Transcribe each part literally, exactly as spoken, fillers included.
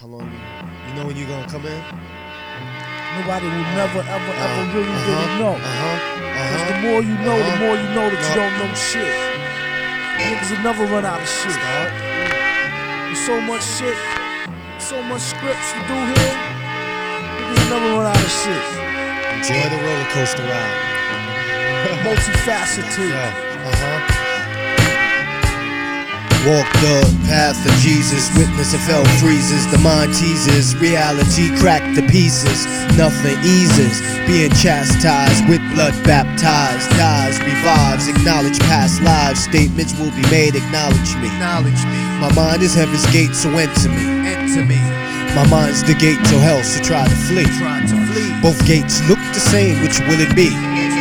How long you, you know when you gonna come in? Nobody will never, ever, Uh, ever really, uh-huh, really know. Uh-huh. Uh-huh. Cause the more you know, uh-huh. the more you know that No. you don't know shit. Niggas will never run out of shit. Start. There's so much shit, so much scripts to do here. Niggas will never run out of shit. Enjoy the roller coaster ride. Multifaceted. Yeah. Uh-huh. Walk the path of Jesus, witness of hell freezes, the mind teases, reality cracked to pieces, nothing eases, being chastised with blood baptized, dies, revives, acknowledge past lives, statements will be made, acknowledge me, acknowledge me, my mind is heaven's gate, so enter me, enter me, my mind's the gate to hell, so try to flee, try to flee, both gates look the same, which will it be?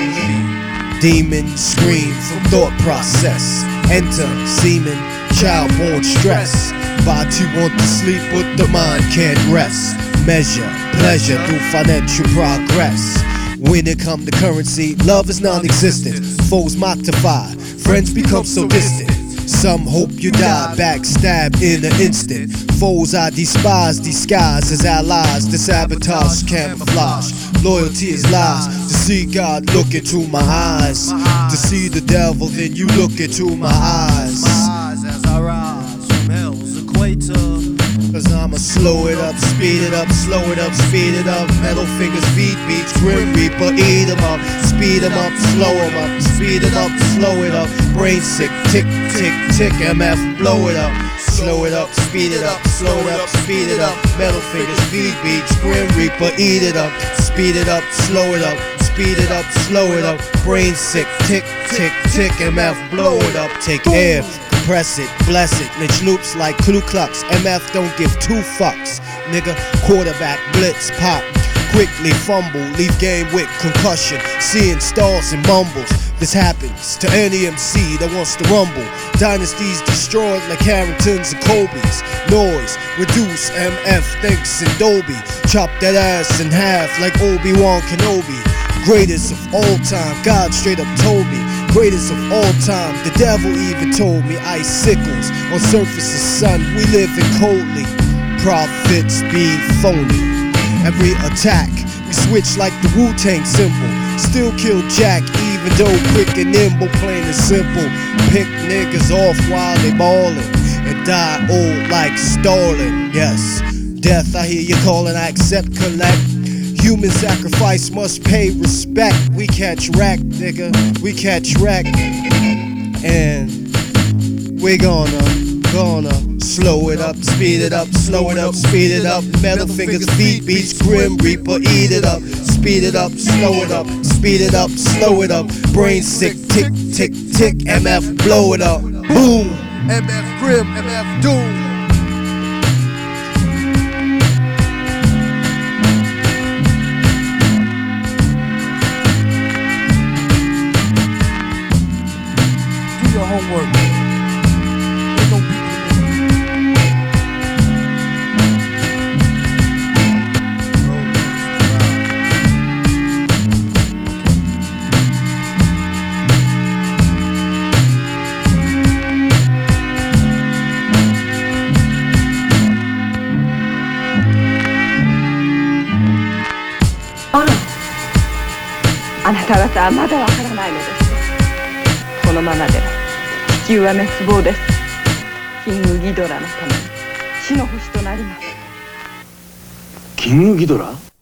Demons scream from thought process, enter semen, child born stress. Body want to sleep but the mind can't rest. Measure pleasure through financial progress. When it come to currency, love is non-existent. Foes mortify, friends become so distant. Some hope you die, backstabbed in an instant. Foes I despise, disguise as allies. The sabotage, camouflage. Loyalty is lies. To see God look into my eyes. To see the devil, then you look into my eyes. As I rise from hell's equator. Cause I'ma slow it up, speed it up, slow it up, speed it up. Metal fingers, feet beats, grim reaper, eat 'em up. Speed 'em up, slow 'em up, speed it up, slow it up. Brain sick, tick, tick, tick, M F, blow it up. Slow it up, speed it up, slow it up, speed it up. Metal fingers, feet beats, grim reaper, eat it up. Speed it up, slow it up, speed it up, slow it up. Brain sick, tick, tick, tick, M F, blow it up. Take air, press it, bless it, Mitch loops like Ku Klux. M F don't give two fucks, nigga. Quarterback, blitz, pop, quickly fumble, leave game with concussion, seeing stars and mumbles. This happens to any M C that wants to rumble. Dynasties destroyed like Harringtons and Kobe's. Noise, reduce, M F thinks in Dolby. Chop that ass in half like Obi-Wan Kenobi. Greatest of all time, God straight up told me. Greatest of all time, the devil even told me. Icicles on surface of sun, we live in coldly. Prophets be phony. Every attack, we switch like the Wu-Tang symbol. Still kill Jack, even though quick and nimble, plain and simple. Pick niggas off while they ballin' and die old like Stalin. Yes, death, I hear you calling, I accept, collect. Human sacrifice must pay respect. We catch wreck, nigga, we catch wreck. And we gonna, gonna slow it up, speed it up, slow it up, speed it up. Metal fingers, feet beats, grim reaper, eat it up. Speed it up, slow it up, speed it up, slow it up. Brain sick, tick, tick, tick, M F, blow it up. Boom, M F grim, M F doom. Do your homework. Ain't no people あなた方はまだわからないのです。このままでは地球は滅亡です。キングギドラのために死の星となります。 キングギドラ？